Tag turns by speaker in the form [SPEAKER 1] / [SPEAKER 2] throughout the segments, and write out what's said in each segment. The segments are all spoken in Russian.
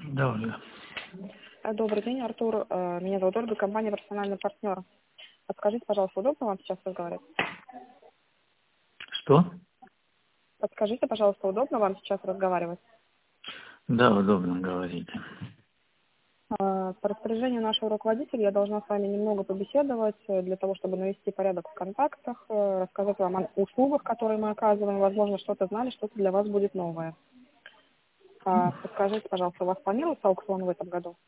[SPEAKER 1] Да, Ольга.
[SPEAKER 2] Добрый день, Артур. Меня зовут Ольга, компания «Профессиональный партнер». Подскажите, пожалуйста, удобно вам сейчас разговаривать?
[SPEAKER 1] Что?
[SPEAKER 2] Подскажите, пожалуйста, удобно вам сейчас разговаривать?
[SPEAKER 1] Да, удобно говорите.
[SPEAKER 2] По распоряжению нашего руководителя я должна с вами немного побеседовать для того, чтобы навести порядок в контактах, рассказать вам о услугах, которые мы оказываем. Возможно, что-то знали, что-то для вас будет новое. Подскажите, пожалуйста, у вас планируется аукцион в этом году?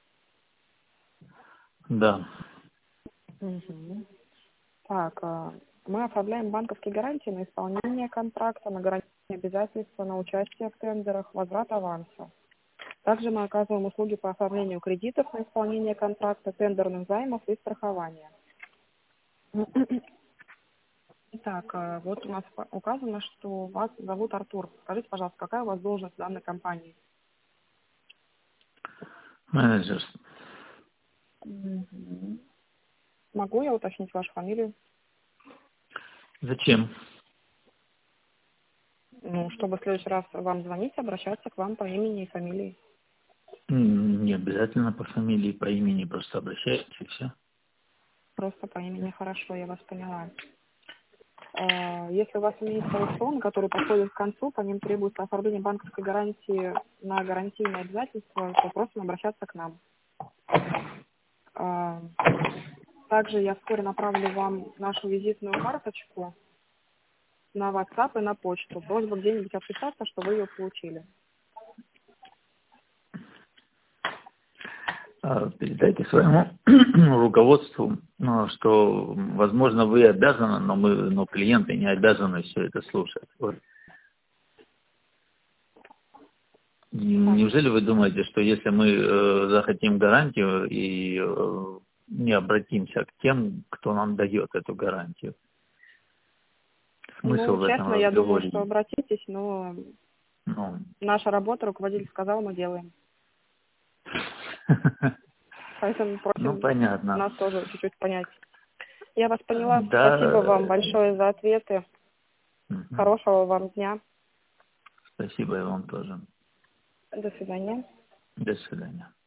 [SPEAKER 1] Да.
[SPEAKER 2] Мгм. Так, мы оформляем банковские гарантии на исполнение контракта, на гарантийные обязательства, на участие в тендерах, возврат аванса. Также мы оказываем услуги по оформлению кредитов на исполнение контракта, тендерных займов и страхования. Итак, вот у нас указано, что вас зовут Артур. Скажите, пожалуйста, какая у вас должность в данной компании?
[SPEAKER 1] Менеджер.
[SPEAKER 2] Мгм. Могу я уточнить вашу фамилию?
[SPEAKER 1] Зачем?
[SPEAKER 2] Ну, чтобы в следующий раз вам звонить, обращаться к вам по имени и фамилии.
[SPEAKER 1] Не обязательно по фамилии, по имени, просто обращайтесь и все.
[SPEAKER 2] Просто по имени. Хорошо, я вас поняла. Если у вас имеется аукцион, который подходит к концу, по ним требуется оформление банковской гарантии на гарантийные обязательства, то просим обращаться к нам. А, Также я вскоре направлю вам нашу визитную карточку на WhatsApp и на почту. Просьба где-нибудь отписаться, что вы ее получили.
[SPEAKER 1] Передайте своему руководству, ну, что, возможно, вы обязаны, но клиенты не обязаны все это слушать. Вот.
[SPEAKER 2] Так,
[SPEAKER 1] Неужели вы думаете, что если мы захотим гарантию и не обратимся к тем, кто нам дает эту гарантию? Смысл
[SPEAKER 2] ну,
[SPEAKER 1] в этом
[SPEAKER 2] честно, я думаю, что
[SPEAKER 1] разговоре?
[SPEAKER 2] обратитесь, но
[SPEAKER 1] Ну,
[SPEAKER 2] наша работа, руководитель сказал, мы делаем. Поэтому
[SPEAKER 1] ну,
[SPEAKER 2] просим
[SPEAKER 1] понятно.
[SPEAKER 2] нас тоже чуть-чуть понять. Я вас поняла. Спасибо
[SPEAKER 1] Да,
[SPEAKER 2] вам большое за ответы.
[SPEAKER 1] мгм.
[SPEAKER 2] Хорошего вам дня.
[SPEAKER 1] Спасибо и вам тоже.
[SPEAKER 2] До свидания.
[SPEAKER 1] До свидания.